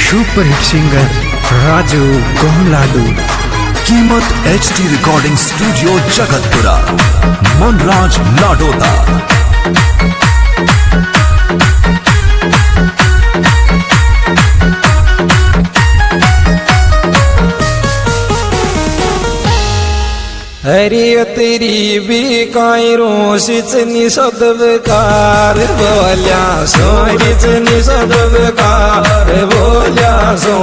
Super hit singer Raju Gomladu. कीमत HD recording studio Jagatpura, Manraj Ladoda. हरी तेरी भी काई रोशीच निसदवकार बोल्या सोरीच निसदवकार बोल्या सो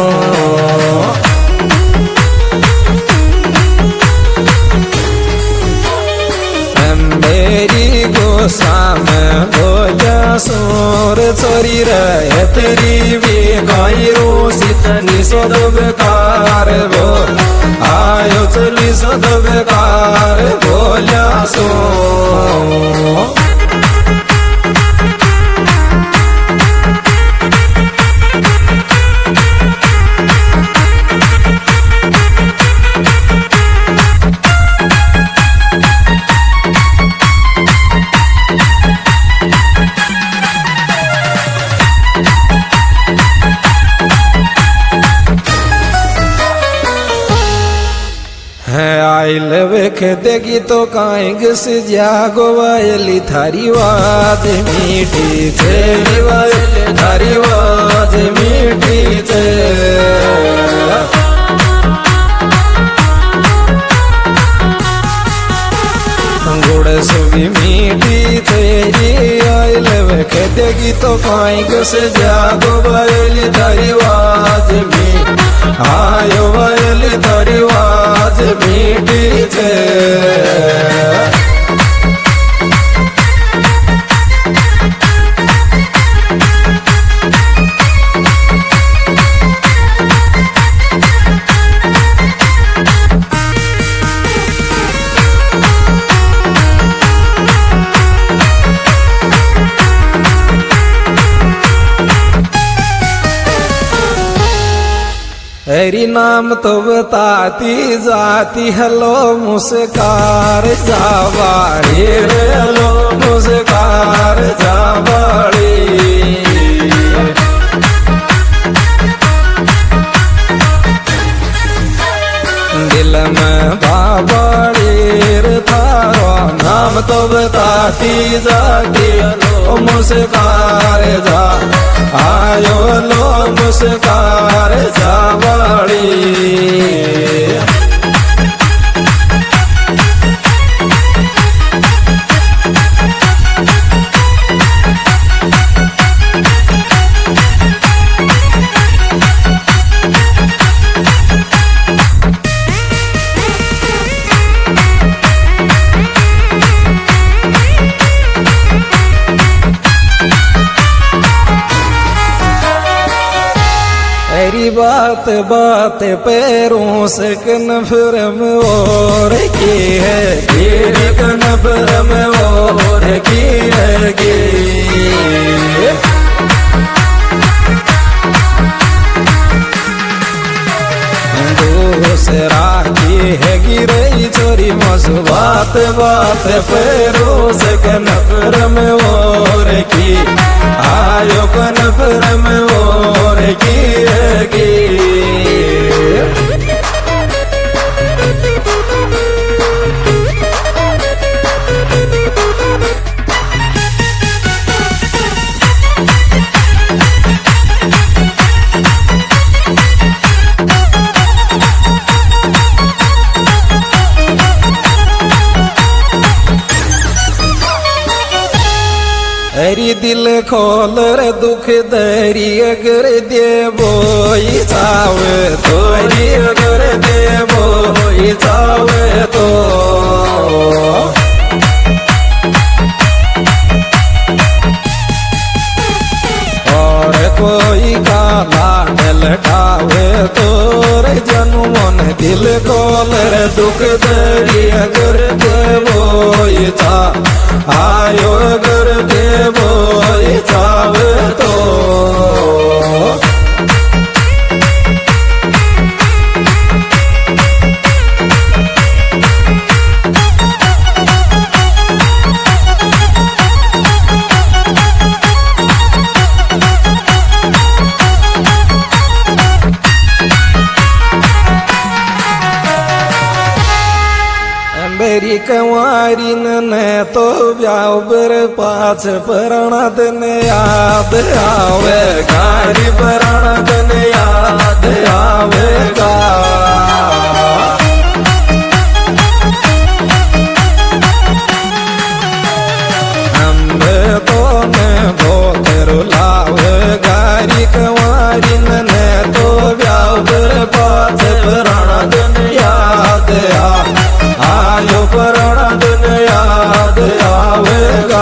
मेरी गोसाम बोल्या सोर चोरी रे तेरी भी काई रोशीच निसदवकार बो आयो चली सदवकार बोल्या सो आइल वेख देगी तो काई घस जागो वायली थारी वाज मीठी तेरी वायली थारी वाज मीठी ते गुड़ सुबी मीठी तेरी आइल वेख देगी तो काई घस जागो वायली थारी वाज मीठी आयो वायली थारी वाज मीठी थे हरी नाम तो बताती जाती हेलो मुस्कार जावाड़ी रे हेलो मुस्कार जावाड़ी दिल में बाबाड़ी रे थारो नाम तो बताती जाती हेलो मुस्कार जा आयो लो मुस्कार जावाड़ी तेरी बात बात पैरों से कनफरम और की है तेरी कनफरम और की है गे दूसरा की है गिरई चोरी मस बात बात पैरों से कनफरम और की आयो कनफरम और की है गे हरी दिल खोल रे दुख दरी अगर देवो चावे तो हरी अगर देवो चावे तो और कोई का लाड लटावे तो रे जनुमन दिल खोल रे दुख दरी अगर देवो चा आयो अगर देवो चावे तो कंवारी ने तो ब्याव बर पाछ परणत ने याद आवे गारी परणत ने याद आवेगा गारी कंवारी ने तो ब्याव पाछ परणत याद आयो परणत याद आवेगा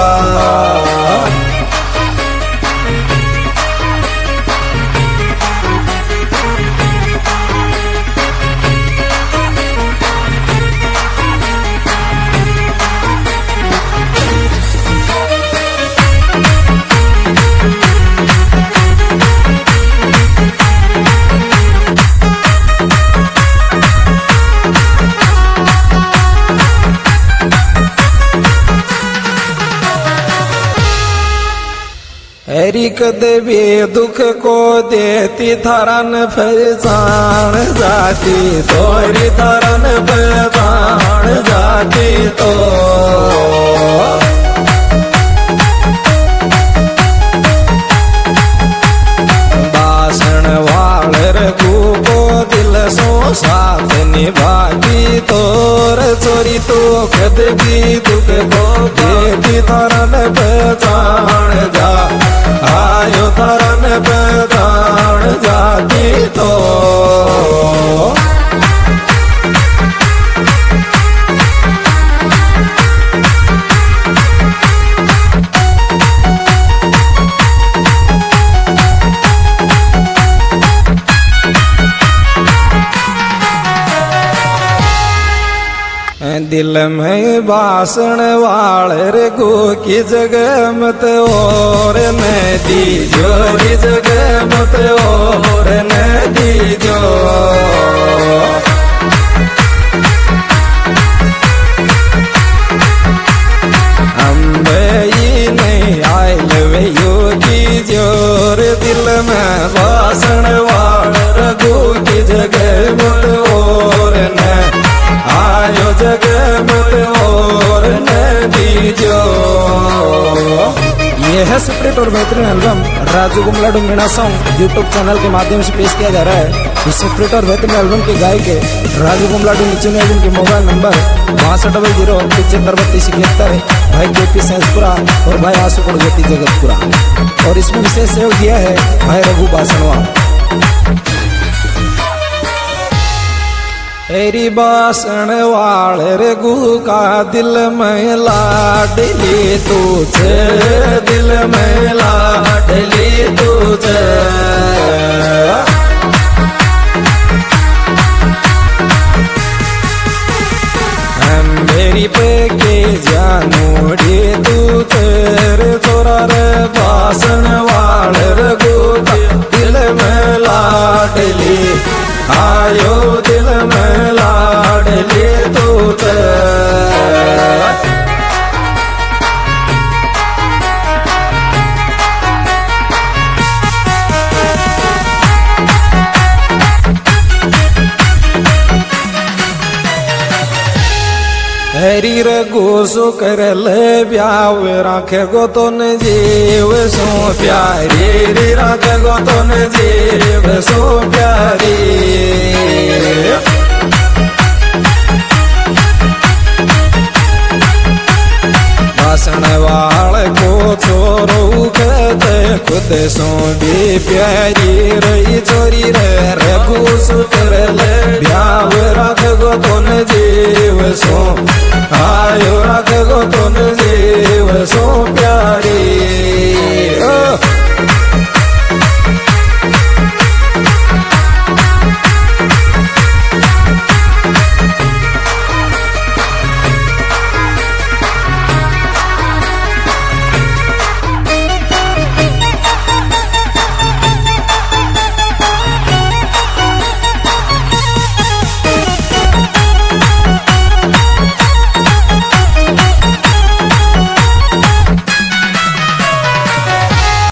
हरी कदबे दुख को देती थरन पहचान जाती तोरी थरन पहचान जाती तो बासन वाले रघु को दिल सो साथ निभाती तोर चोरी तो कदबी दुख को देती थरन पहचान जा आयो तरन पहचान जाती तो दिल में बासन वाले रघु की जगह मत और न दीजो की जगह मत और न दीजो अम्बई नहीं आए लवे योगी जोर दिल में बासन वाले रघु की जगह मत और न आयो जगह मत और न दीजो। ये है सेपरेट और बेहतरीन album Raju Gumladu Meena song YouTube channel के माध्यम से पेश किया जा रहा है। इस सेपरेट और बेहतरीन एल्बम के गायक है राजू गुमलाडू नीचे में जिनके मोबाइल नंबर 6200753171 भाई केपी सैंसपुरा और भाई आशुकोट ज्योति जगतपुरा और इसमें विशेष सहयोग दिया है भाई रघु बासनवा। तेरी बासन वाले रघु का दिल में लाडली तुझे दिल में लाडली तुझे मेरी पे के जानूड़ी तू तेरे छोरा रे बासन वाले रघु का दिल में लाडली आयो दिल में लाडली तुझे हरी रघु सो कर ले ब्याव राखे गो तो न जीव सो प्यारी रे राखे गो तो न जीव सो प्यारी बासन वाले को छोरो कहते खुद सो भी प्यारी रही चोरी रे रघु सो कर ले ब्याव राखे गो तो न जीव सो आयो रख गो तुम जीव सो प्यारी